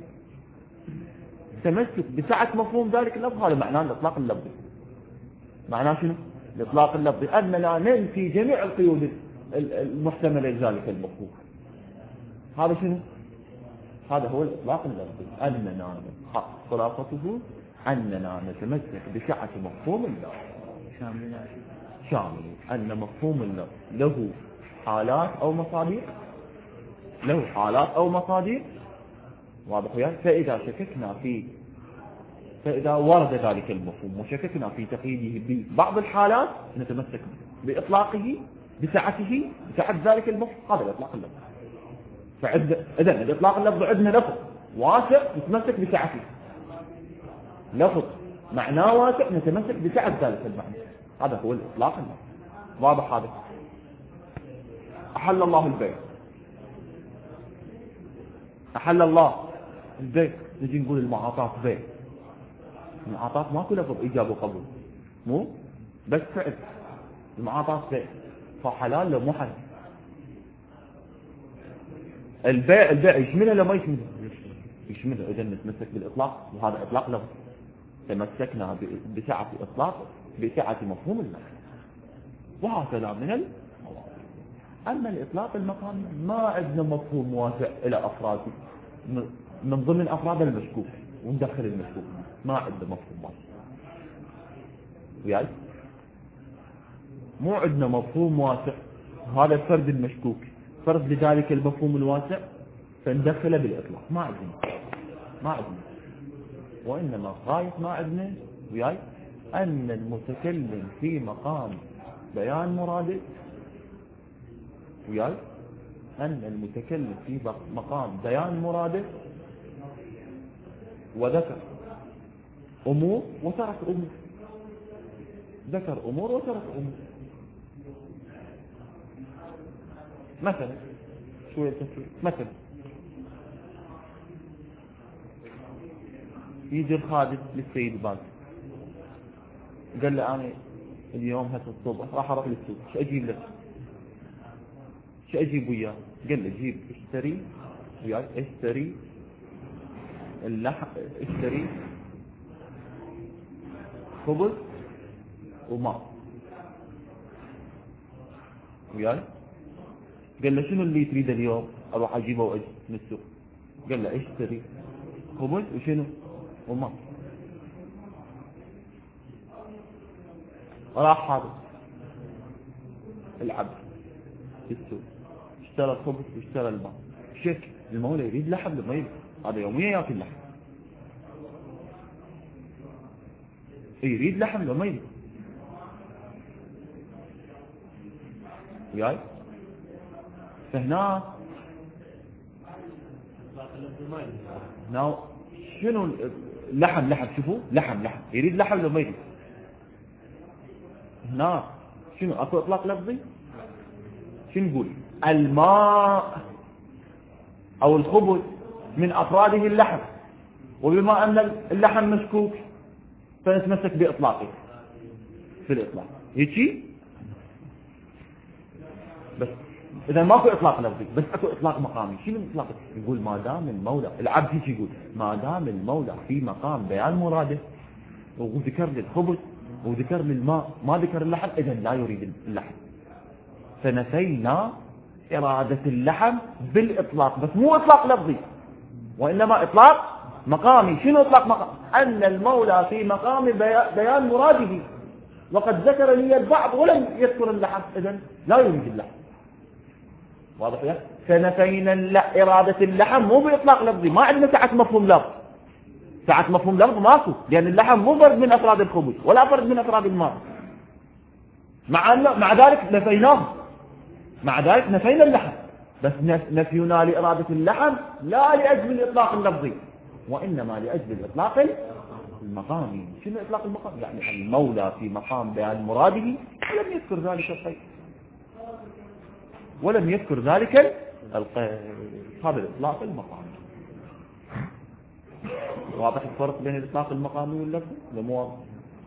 تمسك بسعة مفهوم ذلك اللفظ هذا معناه الإطلاق اللفظي. معناه شنو؟ الإطلاق اللفظي أننا ننفي جميع القيود المحتملة لذلك المفهوم. هذا شنو؟ هذا هو الإطلاق اللفظي. أننا خلاصته أننا نتمسك بسعة مفهوم اللفظ شامل شامل أن مفهوم اللفظ له حالات أو مصادر، له حالات أو مصادر. واضح وياك؟ فإذا شككنا في فإذا ورد ذلك المفهوم وشككنا في تقييده ببعض الحالات نتمسك بإطلاقه بسعته بسعة ذلك المفهوم. هذا الإطلاق اللفظ. فعد إذن الإطلاق اللفظ عندنا لفظ واسع نتمسك بسعته، لفظ معناه واسع نتمسك بسعة ذلك المعنى. هذا هو الإطلاق اللفظ. واضح هذا؟ أحل الله البيع، أحل الله البيع، نجي نقول المعاطاة بيع. المعاطاة ماكو لفظ إيجاب وقبول، مو بس فعل. المعاطاة بيع، فحلال لو مو حلال. البيع البيع يشملها لو ما يشملها؟ يشملها. إذا نتمسك بالإطلاق، وهذا إطلاق لفظ تمسكنا بسعة إطلاق بسعة مفهوم المعنى. وهكذا من المواضيع. أما الإطلاق المقامي ما عندنا مفهوم واسع إلى أفراد من ضمن أفراد المشكوك وندخل المشكوك، ما عندنا مفهوم واسع. وياي مو عندنا مفهوم واسع، هذا الفرد المشكوك فرد لذلك المفهوم الواسع فندخله بالإطلاق. ما عندنا ما عندنا وإنما غاية ما عندنا وياي أن المتكلم في مقام بيان مراده، وياي أن المتكلم في مقام بيان مراده وذكر أمور وترك أمور، ذكر أمور وترك أمور. مثلا شوية تفكير، مثلا يجي الخادم للسيد الباقي قال له أنا اليوم هسه الصبح راح أروح للسوق، شو أجيب لك؟ شو أجيب وياه؟ قال له جيب اشتري وياي اشتري اللحم، اشتري خبز وماء وياي. قال له شنو اللي تريده اليوم اروح اجيبه واجي من السوق؟ قال له اشتري خبز وشنو وماء. راح هذا العبد في السوق اشترى الخبز واشترى الماء. شك المولى يريد لحم لما يريد، هذا يوميا ياكل لحم، يريد لحم لما يريد وياي. فهنا هنا شنو اللحم؟ لحم شوفوا لحم لحم يريد لحم لما يريد. هنا شنو اكو اطلاق لفظي؟ شنو نقول؟ الماء او الخبز من افراده اللحم، وبما ان اللحم مشكوك فنتمسك باطلاقه في الاطلاق هيك بس. اذا ماكو اطلاق لفظي بس اكو اطلاق مقامي. شنو الاطلاق؟ يقول ما دام المولى العبد هيك يقول ما دام المولى في مقام بيان مراده وذكر للخبز وذكر للماء ما ذكر اللحم اذا لا يريد اللحم. فنفينا إرادة اللحم بالإطلاق، بس مو إطلاق لفظي وإنما إطلاق مقامي. شنو إطلاق مقامي؟ أن المولى في مقام بيان مراده وقد ذكر لي البعض ولم يذكر اللحم إذن لا يريد اللحم. واضح يا؟ فنفينا إرادة اللحم مو بإطلاق لفظي، ما عندنا سعة مفهوم لفظ. سعة مفهوم لفظ ماكو، لأن اللحم مو فرد من أفراد الخبز ولا فرد من أفراد الماء. مع أن مع ذلك نفيناه، مع ذلك نفينا اللحم، بس نفينا لإرادة اللحم لا لأجل الإطلاق اللفظي وإنما لأجل الإطلاق المقامي. شنو إطلاق المقام؟ يعني المولى في مقام بيان مراده ولم يذكر ذلك القيد ولم يذكر ذلك القيد. هذا الإطلاق المقامي. واضح الفرق بين الإطلاق المقامي واللفظي؟ مو واضح؟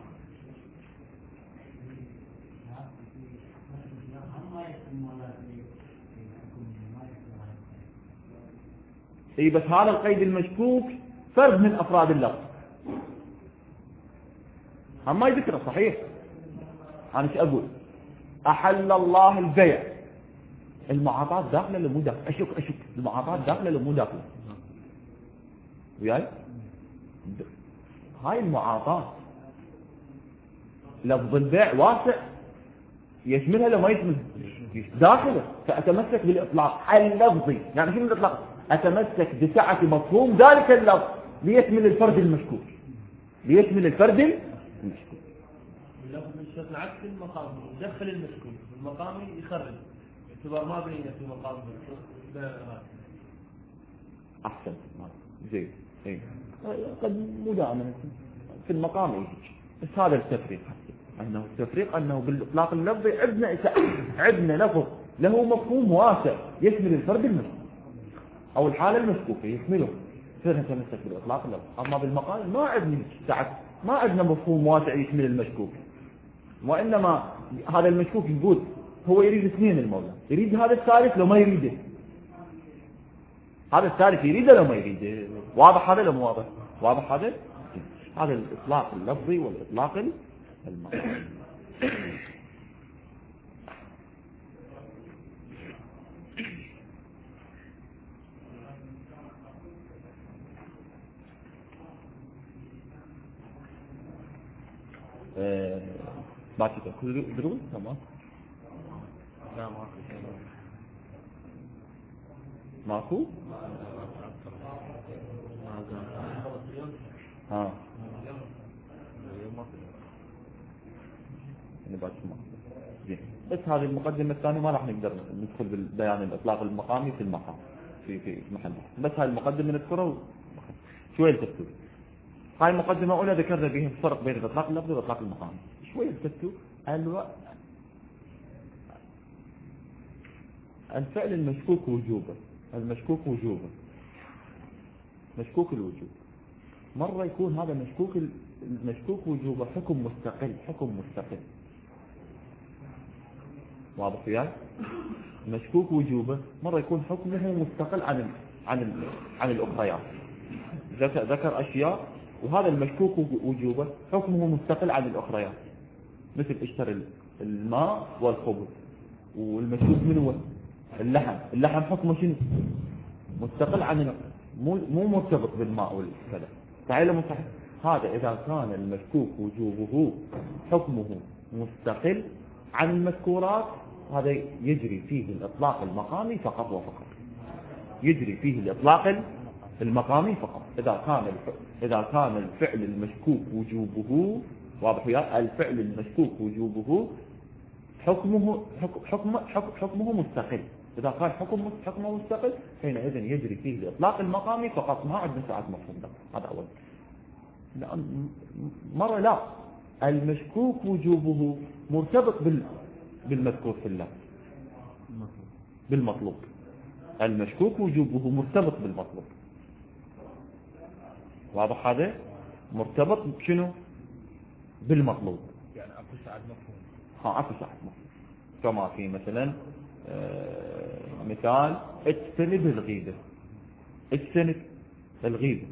اي بس هذا القيد المشكوك فرد من افراد اللفظ، هم ما يذكره صحيح. انا ايش اقول؟ احل الله البيع، المعاطاة داخله ولا مو داخله؟ اشك اشك المعاطاة داخله ولا مو داخله؟ وياي هاي المعاطاة لفظ البيع واسع يشملها لو ما يشمل داخله، فاتمسك بالاطلاق اللفظي. يعني شنو الاطلاق؟ أتمسك بسعة مفهوم ذلك اللفظ ليشمل الفرد المشكوك. ليشمل الفرد المشكوك. لو بالشكل عكس المقام يدخل المشكوك المقام يخرج اعتبار ما بين في مقام احسن زين اي قد مو دائما في المقام يجي، بس هذا التفريق انه التفريق انه بالاطلاق اللفظي عندنا عندنا لفظ له مفهوم واسع يشمل الفرد المشكوك او الحاله المشكوكه يشمله، فين نتمسك بالاطلاق اللفظي. اما بالمقام ما عندنا سعه، ما عندنا مفهوم واسع يشمل المشكوك، وانما هذا المشكوك يقول هو يريد اثنين المولى، يريد هذا الثالث لو ما يريده، هذا الثالث يريده لو ما يريده. واضح هذا لو مو واضح؟ واضح هذا؟ هذا الاطلاق اللفظي والاطلاق المعنوي. باقي تأكل دروس تمام؟ لا ماكو ماكو؟ ها يعني باقي ماكو. زين بس هذه المقدمة الثانية ما راح نقدر ندخل بالبيان الإطلاق المقامي في المقام في في محل، بس هاي المقدمة نذكرها شوية التفكير. هاي المقدمة أولى ذكرنا بها الفرق بين الإطلاق اللفظي والإطلاق المقامي. شوية التفكير الو... الفعل المشكوك وجوبا، المشكوك وجوبا، مشكوك الوجوب، مرة يكون هذا مشكوك المشكوك وجوبا حكم مستقل، حكم مستقل. واضح وياي؟ مشكوك وجوبا مرة يكون حكمه مستقل عن ال... عن ال... عن الأخريات. ذكر ذكر أشياء وهذا المشكوك وجوبا حكمه مستقل عن الأخريات، مثل اشتري الماء والخبز، والمشكوك منه اللحم، اللحم حكمه شنو؟ مستقل عن مو مو مرتبط بالماء والكذا، صحيح ولا مو صحيح؟ هذا إذا كان المشكوك وجوبه حكمه مستقل عن المذكورات هذا يجري فيه الإطلاق المقامي فقط وفقط، يجري فيه الإطلاق المقامي فقط. إذا كان إذا كان الفعل المشكوك وجوبه واضح وياه، الفعل المشكوك وجوبه حكمه حكم حكم حكمه مستقل. إذا كان حكم حكمه مستقل حينئذ يجري فيه الإطلاق المقامي فقط، ما عندنا ساعة مفهوم ده. هذا أول. لأن مرة لا، المشكوك وجوبه مرتبط بال بالمذكور في اللفظ، بالمطلوب. المشكوك وجوبه مرتبط بالمطلوب. واضح هذا؟ مرتبط بشنو؟ بالمطلوب. يعني اكو ساعة مفهوم. ها اكو ساعة مفهوم. كما في مثلا آه مثال اجتنب الغيبة، اجتنب الغيبة.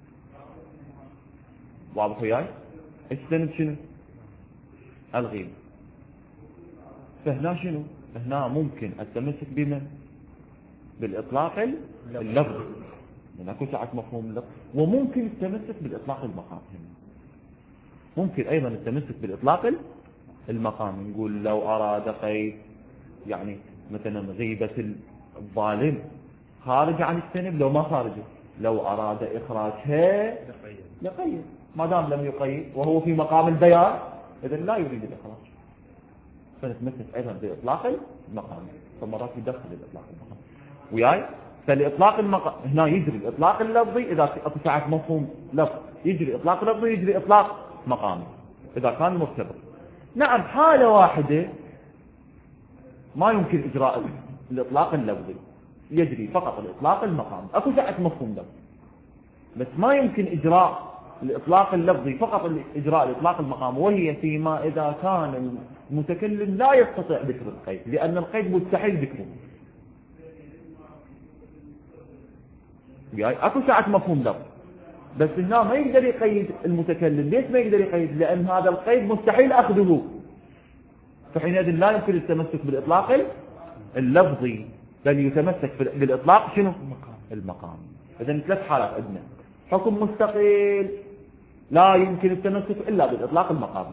واضح وياي؟ اجتنب شنو؟ الغيبة. فهنا شنو؟ هنا ممكن التمسك بمن؟ بالإطلاق اللفظي، لأن اكو ساعة مفهوم اللفظ، وممكن التمسك بالإطلاق المقامي. ممكن أيضا التمسك بالإطلاق المقامي، نقول لو أراد قيد يعني مثلا غيبة الظالم خارج عن السنب، لو ما خارجه لو أراد إخراجها لقيد، ما دام لم يقيد وهو في مقام البيان إذن لا يريد الإخراج، فنتمسك أيضا بالإطلاق المقامي. فمرات يدخل الإطلاق المقامي وياي. فالإطلاق المق... هنا يجري الإطلاق اللفظي إذا أكو ساعة مفهوم لفظ، يجري إطلاق لفظي، يجري إطلاق مقامي إذا كان مرتبط. نعم حالة واحدة ما يمكن إجراء الإطلاق اللفظي، يجري فقط الإطلاق المقامي. أكو ساعة مفهوم لفظ بس ما يمكن إجراء الإطلاق اللفظي، فقط إجراء الإطلاق المقامي، وهي فيما إذا كان المتكلم لا يستطيع ذكر القيد، لأن القيد مستحيل ذكره. أكو ساعة مفهوم لفظ بس هنا ما يقدر يقيد المتكلم. ليش ما يقدر يقيد؟ لأن هذا القيد مستحيل أخذه، فحينئذ لا يمكن التمسك بالإطلاق اللفظي، بل يتمسك بالإطلاق شنو؟ المقامي. إذن ثلاث حالات عندنا: حكم مستقل لا يمكن التمسك إلا بالإطلاق المقامي.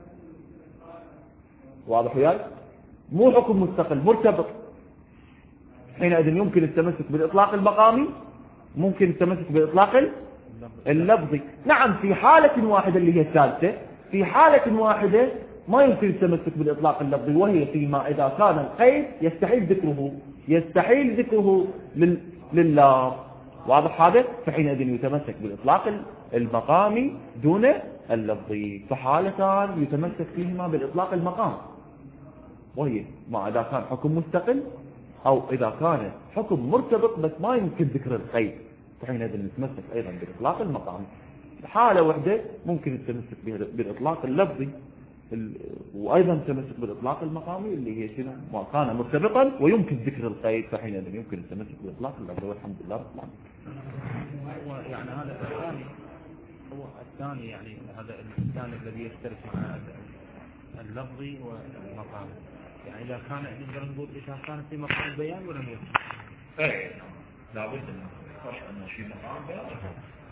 واضح وياي؟ مو حكم مستقل مرتبط، حينئذ يمكن التمسك بالإطلاق المقامي، ممكن التمسك بالإطلاق اللفظي. نعم في حالة واحدة اللي هي الثالثة، في حالة واحدة ما يمكن التمسك بالإطلاق اللفظي، وهي فيما إذا كان القيد يستحيل ذكره يستحيل ذكره لل... لله. واضح هذا؟ فحينئذ يتمسك بالإطلاق المقامي دون اللفظي. فحالتان يتمسك فيهما بالإطلاق المقامي، وهي ما إذا كان حكم مستقل أو إذا كان حكم مرتبط بس ما يمكن ذكر القيد، فحينئذ نتمسك أيضا بالإطلاق المقامي. حالة واحدة ممكن التمسك بالإطلاق اللفظي، وأيضا التمسك بالإطلاق المقامي اللي هي شنو؟ ما كان مرتبطا ويمكن ذكر القيد، فحينئذ يمكن التمسك بالإطلاق اللفظي. والحمد لله رب العالمين. يعني هذا الثاني هو الثاني، يعني هذا الثاني الذي يشترك مع اللفظي والمقامي. يعني إذا كان نقدر نقول إذا كان في مقام البيان ولم يكن. إيه لابد من أن في مقام بيان.